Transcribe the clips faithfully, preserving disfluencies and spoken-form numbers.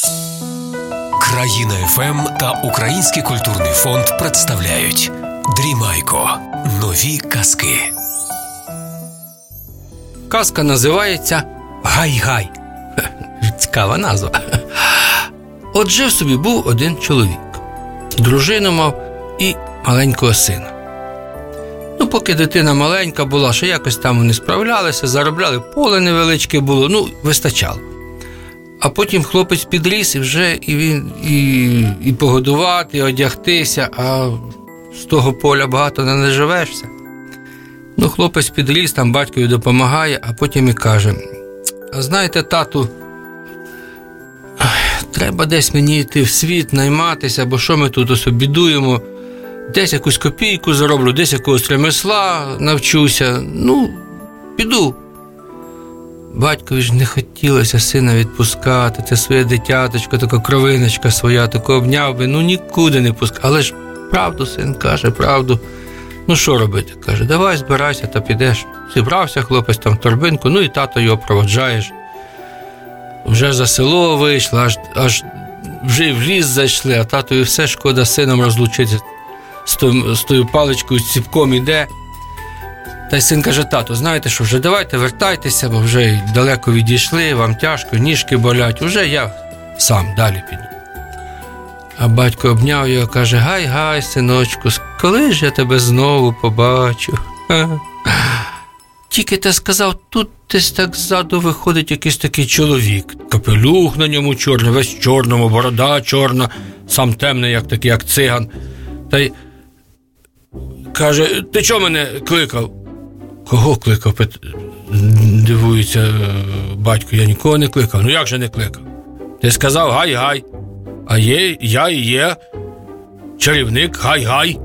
Країна еф ем та Український культурний фонд представляють Дрімайко. Нові казки. Казка називається «Гай-гай». Цікава назва. От жив собі був один чоловік. Дружину мав і маленького сина. Ну, поки дитина маленька була, ще якось там вони справлялися, заробляли, поле невеличке було, ну, вистачало. А потім хлопець підріс, і вже і він і, і погодувати, і одягтися, а з того поля багато не наживешся. Ну, хлопець підріс, там батькові допомагає, а потім і каже: а знаєте, тату, треба десь мені йти в світ, найматися, бо що ми тут ось бідуємо, десь якусь копійку зароблю, десь якогось ремесла навчуся, ну, піду. Батькові ж не хотілося сина відпускати, це своє дитяточко, така кровиночка своя, таку обняв би, ну нікуди не пускав. Але ж правду син каже, правду. Ну що робити? Каже, давай збирайся та підеш. Зібрався хлопець там в торбинку, ну і тато його проводжаєш. Вже за село вийшли, аж, аж вже в ліс зайшли, а татові все шкода з сином розлучитися. З тою, з тою паличкою, з ціпком іде. Та й син каже: тату, знаєте що, вже давайте вертайтеся, бо вже далеко відійшли, вам тяжко, ніжки болять, уже я сам далі піду. А батько обняв його, каже: гай-гай, синочку, коли ж я тебе знову побачу? Тільки ти сказав, тут десь так ззаду виходить якийсь такий чоловік. Капелюх на ньому чорний, весь в чорному, борода чорна, сам темний, як такий, як циган. Та й каже: ти чого мене кликав? Кого кликав? Дивується батько. Я нікого не кликав. Ну як же не кликав? Ти сказав гай-гай. А є, я і є чарівник гай-гай.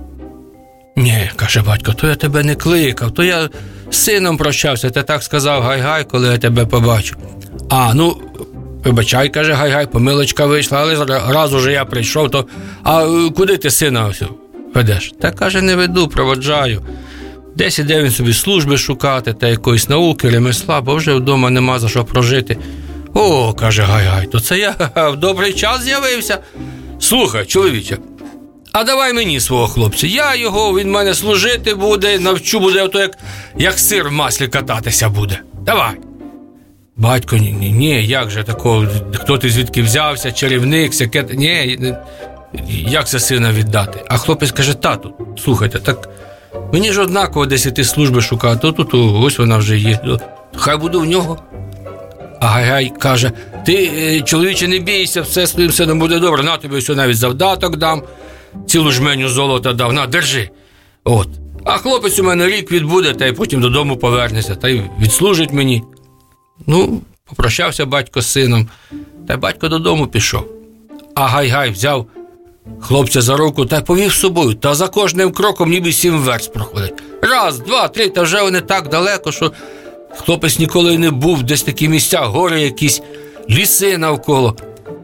Ні, каже батько, то я тебе не кликав, то я з сином прощався, ти так сказав гай-гай, коли я тебе побачу. А, ну, вибачай, каже гай-гай, помилочка вийшла, але раз уже я прийшов, то а куди ти сина ось ведеш? Та, каже, не веду, проводжаю. Десь іде він собі служби шукати та якоїсь науки, ремесла, бо вже вдома нема за що прожити. О, каже гай-гай, то це я в добрий час з'явився. Слухай, чоловіче, а давай мені свого хлопця, я його, він мене служити буде, навчу буде, ото як, як сир в маслі кататися буде. Давай. Батько, ні, ні, ні, як же такого, хто ти звідки взявся, чарівник, сяке, ні, як це сина віддати? А хлопець каже: тату, слухайте, так мені ж однаково десь іти служби шукати, то тут ось вона вже є, хай буду в нього. А гай-гай каже: ти, чоловіче, не бійся, все з твоїм сином буде добре, на тобі ось навіть завдаток дам, цілу жменю золота дав, на, держи. От. А хлопець у мене рік відбуде, та й потім додому повернеться, та й відслужить мені. Ну, попрощався батько з сином, та й батько додому пішов. А гай-гай взяв хлопця за руку та й повів з собою, та за кожним кроком ніби сім верст проходить. Раз, два, три, та вже вони так далеко, що хлопець ніколи не був, десь такі місця, гори якісь, ліси навколо.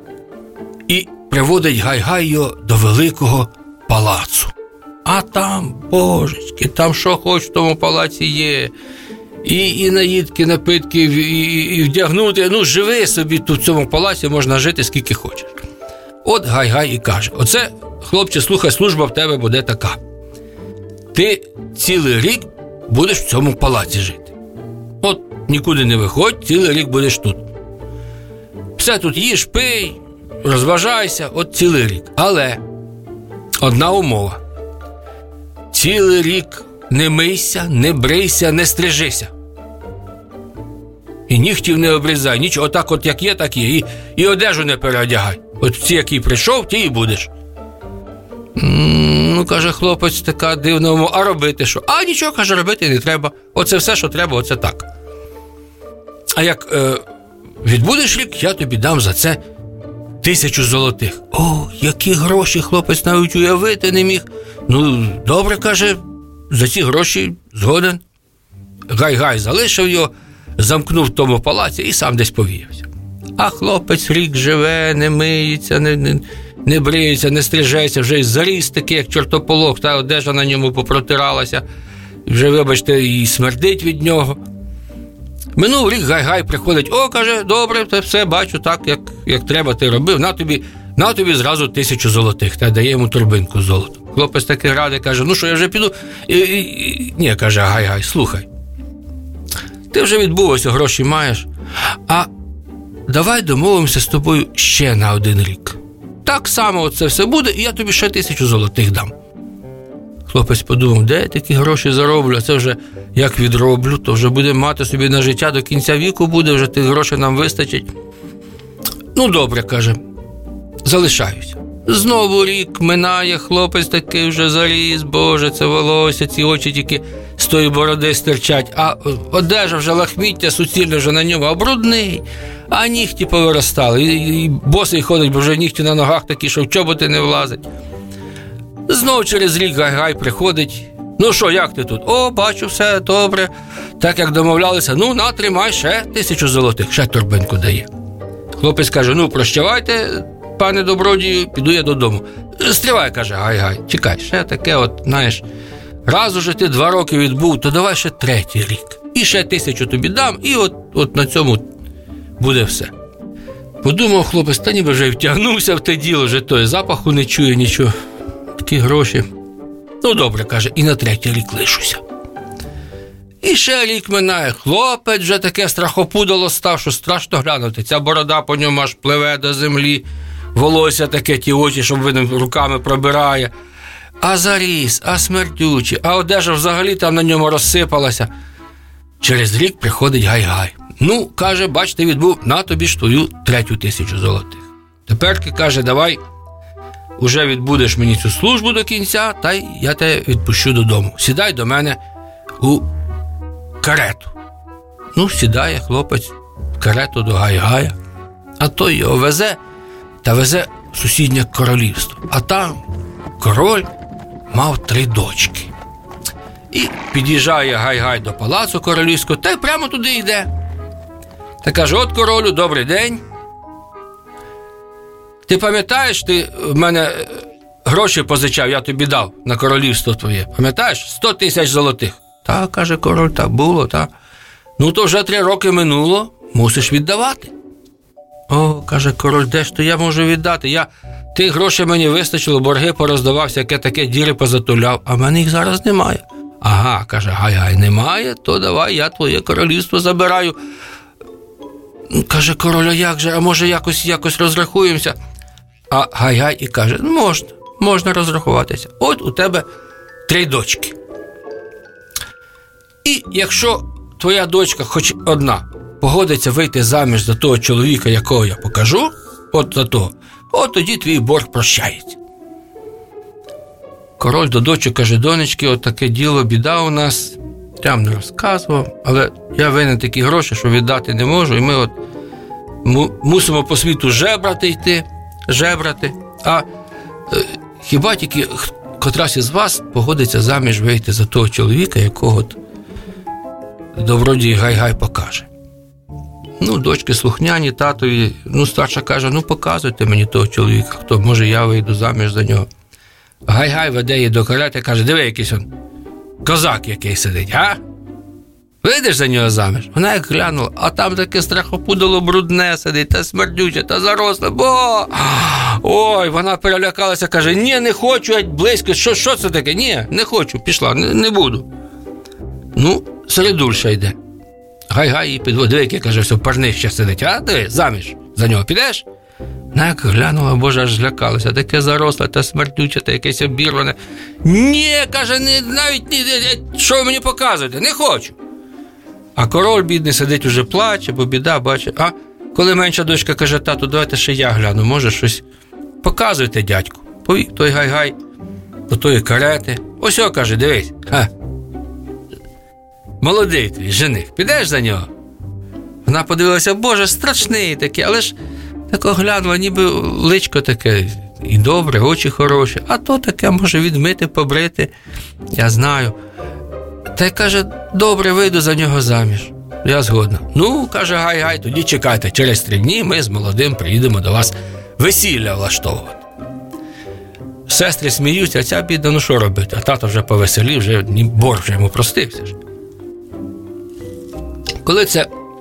І приводить гай-гай його до великого палацу. А там, божечки, там що хоч в тому палаці є. І, і наїдки, напитки, і, і, і вдягнути. Ну, живи собі тут в цьому палаці, можна жити скільки хочеш. От гай-гай і каже: оце, хлопче, слухай, служба в тебе буде така. Ти цілий рік будеш в цьому палаці жити. От нікуди не виходь, цілий рік будеш тут. Все тут їж, пий, розважайся, от цілий рік. Але одна умова. Цілий рік не мийся, не брийся, не стрижися. І нігтів не обрізай, нічого, отак от як є, так є. І, і одежу не переодягай. От ці, який прийшов, ті і будеш. Ну, каже хлопець, така дивна, а робити що? А нічого, каже, робити не треба. Оце все, що треба, оце так. А як е, відбудеш рік, я тобі дам за це тисячу золотих. О, які гроші, хлопець навіть уявити не міг. Ну, добре, каже, за ці гроші згоден. Гай-гай залишив його, замкнув в тому палаці і сам десь повіявся. А хлопець рік живе, не миється, не, не, не бриється, не стрижеться, вже й заріс такий, як чортополох, та одежа на ньому попротиралася, вже, вибачте, і смердить від нього. Минув рік, гай-гай приходить, о, каже, добре, ти все, бачу, так, як, як треба ти робив, на тобі, на тобі зразу тисячу золотих, та дає йому торбинку з золотом. Хлопець таки радий, каже, ну що, я вже піду? І, і, і... Ні, каже, гай-гай, слухай, ти вже відбув, ось гроші маєш, а давай домовимося з тобою ще на один рік. Так само це все буде, і я тобі ще тисячу золотих дам. Хлопець подумав, де я такі гроші зароблю, а це вже як відроблю, то вже буде мати собі на життя до кінця віку буде, вже тих грошей нам вистачить. Ну, добре, каже, залишаюся. Знову рік минає, хлопець такий вже заріс, боже, це волосся, ці очі тільки з тої бороди стирчать, а одежа вже лахміття суцільне вже на ньому, а брудний, а нігті повиростали, і, і босий ходить, бо вже нігті на ногах такі, що в чоботи не влазить. Знову через рік гай-гай приходить, ну що, як ти тут? О, бачу, все добре, так як домовлялися, ну, на, тримай, ще тисячу золотих, ще торбинку дає. Хлопець каже, ну, прощавайте, пане добродію, піду я додому. Стривай, каже, гай-гай, чекай, ще таке от, знаєш, раз уже ти два роки відбув, то давай ще третій рік. І ще тисячу тобі дам, і от, от на цьому буде все. Подумав хлопець, та ніби вже втягнувся в те діло, вже той запаху не чує нічого. Такі гроші. Ну, добре, каже, і на третій рік лишуся. І ще рік минає, хлопець вже таке страхопудало став, що страшно глянути. Ця борода по ньому аж пливе до землі, волосся таке, ті очі, щоб видно, руками пробирає. А заріс, а смердючий, а одежа взагалі там на ньому розсипалася. Через рік приходить гай-гай. Ну, каже, бач, ти відбув, на тобі ж твою третю тисячу золотих. Теперки, каже, давай, уже відбудеш мені цю службу до кінця, та й я тебе відпущу додому. Сідай до мене у карету. Ну, сідає хлопець в карету до гай-гая, а той його везе, та везе в сусіднє королівство. А там король мав три дочки. І під'їжджає гай-гай до палацу королівського, та й прямо туди йде. Та каже, от королю, добрий день. Ти пам'ятаєш, ти в мене гроші позичав, я тобі дав на королівство твоє. Пам'ятаєш? Сто тисяч золотих. Так, каже король, так було, так. Ну, то вже три роки минуло, мусиш віддавати. О, каже король, де ж то я можу віддати? Я тих грошей мені вистачило, борги пороздавав, всяке таке діри позатуляв, а в мене їх зараз немає. Ага, каже, гай-гай, немає, то давай я твоє королівство забираю. Каже король, а як же, а може якось, якось розрахуємося? А гай-гай і каже, ну можна, можна розрахуватися. От у тебе три дочки. І якщо твоя дочка, хоч одна, погодиться вийти заміж за того чоловіка, якого я покажу, от за того, от тоді твій борг прощається. Король до дочок каже, донечки, от таке діло, біда у нас, прям не розказував, але я винен такі гроші, що віддати не можу, і ми от мусимо по світу жебрати йти, жебрати, а е, хіба тільки котрась із вас погодиться заміж вийти за того чоловіка, якого от добродій гай-гай покаже. Ну, дочки слухняні, татові, ну, старша каже, ну, показуйте мені того чоловіка, хто, може, я вийду заміж за нього. Гай-гай веде її до карети, каже, диви, якийсь он козак який сидить, а? Вийдеш за нього заміж? Вона як глянула, а там таке страхопудало брудне сидить, та смердюче, та заросле, бо! Ой, вона перелякалася, каже, ні, не хочу, я близько, що, що це таке? Ні, не хочу, пішла, не, не буду. Ну, середульша йде. Гай-гай її підводить, диви, який, каже, все, парних ще сидить, а? Диви, заміж за нього підеш? Вона як глянула, боже, аж злякалася, таке заросле, та смердюче, та якесь обірване. Ні, каже, не, навіть, не, що ви мені показуєте, не хочу. А король, бідний, сидить уже плаче, бо біда, бачить. А коли менша дочка каже, тату, давайте ще я гляну, може щось показуйте, дядьку. Той гай-гай до тої карети. Ось о, каже, дивись, ха. Молодий твій жених, підеш за нього? Вона подивилася, боже, страшний такий, але ж тако глянула, ніби личко таке і добре, очі хороші, а то таке може відмити, побрити, я знаю. Та й каже, добре, вийду за нього заміж. Я згодна. Ну, каже гай-гай, тоді чекайте, через три дні ми з молодим приїдемо до вас весілля влаштовувати. Сестри сміються, а ця бідна, ну що робити? А тато вже повеселів, вже борг вже йому простився. Коли це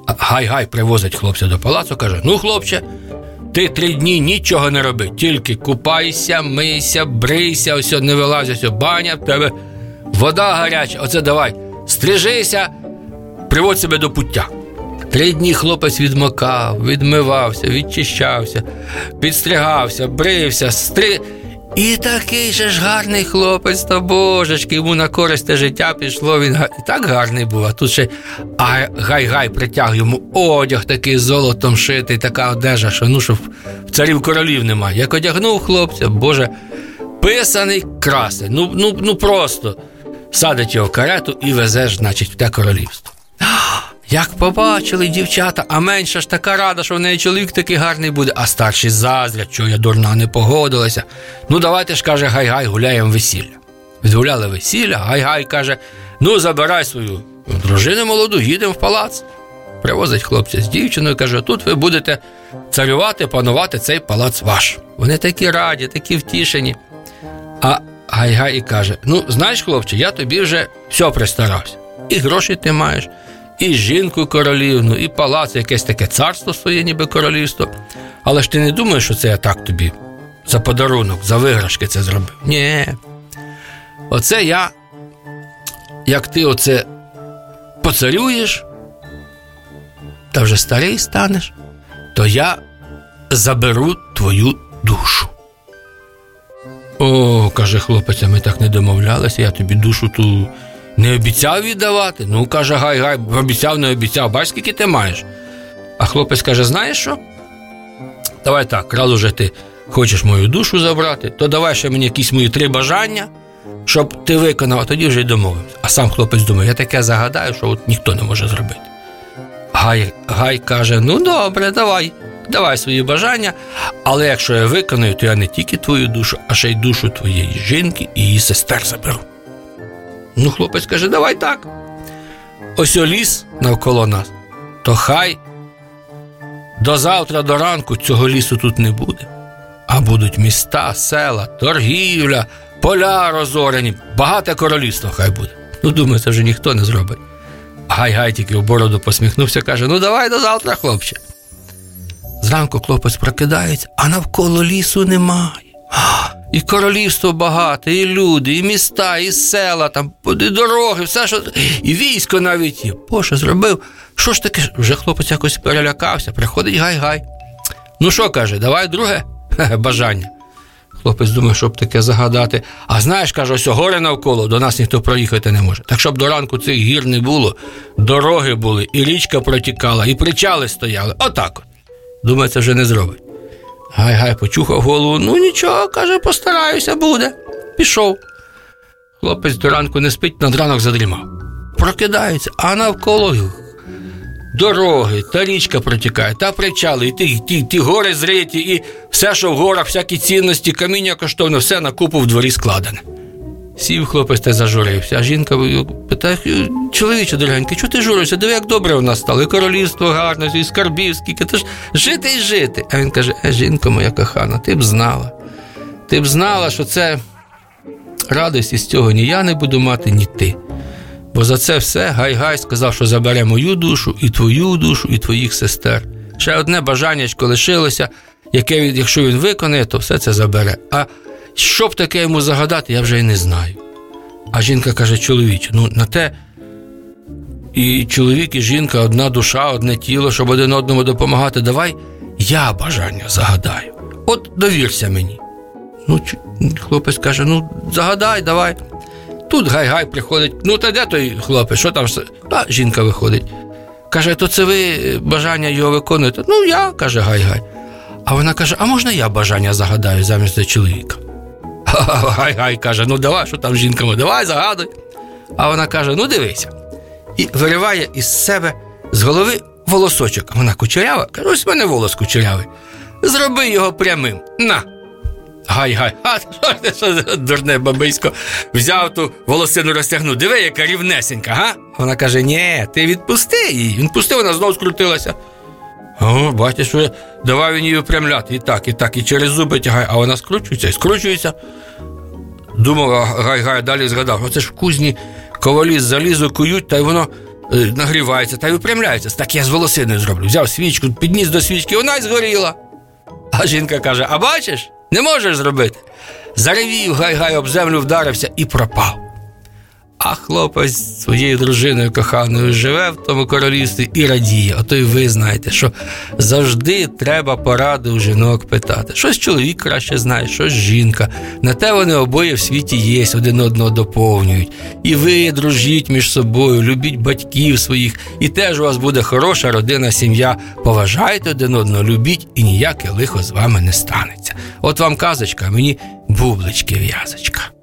Гай-гай привозить хлопця до палацу, каже: ну, хлопче, ти три дні нічого не роби, тільки купайся, мийся, брийся, ось не вилазь, ось баня в тебе, вода гаряча, оце давай, стрижися, приводь себе до пуття. Три дні хлопець відмокав, відмивався, відчищався, підстригався, брився, стри... І такий же ж гарний хлопець, та божечки, йому на користь те життя пішло, він і так гарний був, а тут ще гай-гай притяг йому одяг такий золотом шитий, така одежа, що ну, що в царів королів немає. Як одягнув хлопця, боже, писаний красень, ну, ну, ну просто садить його в карету і везе ж, значить, в те королівство. Як побачили дівчата, а менша ж така рада, що в неї чоловік такий гарний буде, а старші заздрять, що я дурна не погодилася. Ну давайте ж, каже, гай-гай, гуляємо весілля. Відгуляли весілля, гай-гай каже: ну забирай свою дружину молоду, їдемо в палац. Привозить хлопця з дівчиною, каже: тут ви будете царювати, панувати, цей палац ваш. Вони такі раді, такі втішені. А гай-гай і каже: ну знаєш, хлопче, я тобі вже все пристарався. І гроші ти маєш, і жінку королівну, і палац, якесь таке царство своє, ніби королівство. Але ж ти не думаєш, що це я так тобі за подарунок, за виграшки це зробив? Ні. Оце я, як ти оце поцарюєш, та вже старий станеш, то я заберу твою душу. О, каже хлопець, ми так не домовлялися, я тобі душу ту не обіцяв віддавати. Ну, каже, гай-гай, обіцяв, не обіцяв, бач, скільки ти маєш. А хлопець каже: знаєш що? Давай так, раз уже ти хочеш мою душу забрати, то давай ще мені якісь мої три бажання, щоб ти виконав, а тоді вже й домовився. А сам хлопець думає: я таке загадаю, що от ніхто не може зробити. Гай, гай каже: ну добре, давай, давай свої бажання, але якщо я виконую, то я не тільки твою душу, а ще й душу твоєї жінки і її сестер заберу. Ну, хлопець каже: давай так. Ось о ліс навколо нас, то хай до завтра, до ранку цього лісу тут не буде, а будуть міста, села, торгівля, поля розорені, багате королівство хай буде. Ну, думаю, це вже ніхто не зробить. Гай-гай тільки в бороду посміхнувся, каже: ну, давай до завтра, хлопче. Зранку хлопець прокидається, а навколо лісу немає. І королівство багате, і люди, і міста, і села, там, і дороги, все, що... І військо навіть є. Боже, зробив. Що ж таке? Вже хлопець якось перелякався. Приходить гай-гай. Ну що, каже, давай друге бажання. Хлопець думає, щоб таке загадати. А знаєш, каже, ось гори навколо, до нас ніхто проїхати не може. Так щоб до ранку цих гір не було, дороги були, і річка протікала, і причали стояли. Отак от. Думає, це вже не зробить. Гай-гай почухав голову. Ну нічого, каже, постараюся, буде. Пішов. Хлопець до ранку не спить, над ранок задрімав. Прокидається, а навколо дороги, та річка протікає, та причали, і ті, ті, ті гори зриті, і все, що в горах, всякі цінності, каміння коштовне, все на купу в дворі складене. Сів хлопець та зажурився, а жінка питає: чоловіче дорогенький, чого ти журився? Диви, як добре у нас стало, і королівство гарне, і скарбів скільки, то ж жити і жити. А він каже: е, жінко моя кохана, ти б знала, ти б знала, що це радості з цього ні я не буду мати, ні ти. Бо за це все гай-гай сказав, що забере мою душу, і твою душу, і твоїх сестер. Ще одне бажаннячко лишилося, яке, якщо він виконає, то все це забере. А що б таке йому загадати, я вже й не знаю. А жінка каже: чоловіче, ну на те і чоловік, і жінка, одна душа, одне тіло, щоб один одному допомагати, давай я бажання загадаю. От довірся мені. Ну, хлопець каже: ну загадай, давай. Тут гай-гай приходить: ну та де той хлопець, що там? А жінка виходить. Каже: то це ви бажання його виконуєте? Ну я, каже гай-гай. А вона каже: а можна я бажання загадаю замість чоловіка? Гай-гай каже: ну давай, що там жінками, давай загадуй. А вона каже: ну дивися. І вириває із себе з голови волосочок. А вона кучерява, каже: ось в мене волос кучерявий. Зроби його прямим, на. Гай-гай, а що це дурне бабисько, взяв ту волосину, розтягнув, диви, яка рівнесенька, га? Вона каже: ні, ти відпусти її. Він пустив, вона знов скрутилася. О, бачиш, що давай він її впрямляти, і так, і так, і через зуби тягає, а вона скручується, і скручується. Думав, гай-гай, далі згадав: оце ж в кузні ковалі з залізу кують, та й воно нагрівається та й випрямляється. Так я з волосиною зроблю. Взяв свічку, підніс до свічки, вона й згоріла. А жінка каже: а бачиш, не можеш зробити. Заревів, гай-гай, об землю вдарився і пропав. А хлопець з своєю дружиною коханою живе в тому королівстві і радіє. Ото й ви знаєте, що завжди треба поради у жінок питати. Щось чоловік краще знає, щось жінка. На те вони обоє в світі є, один одного доповнюють. І ви дружіть між собою, любіть батьків своїх, і теж у вас буде хороша родина, сім'я. Поважайте один одного, любіть, і ніяке лихо з вами не станеться. От вам казочка, а мені бублички в'язочка.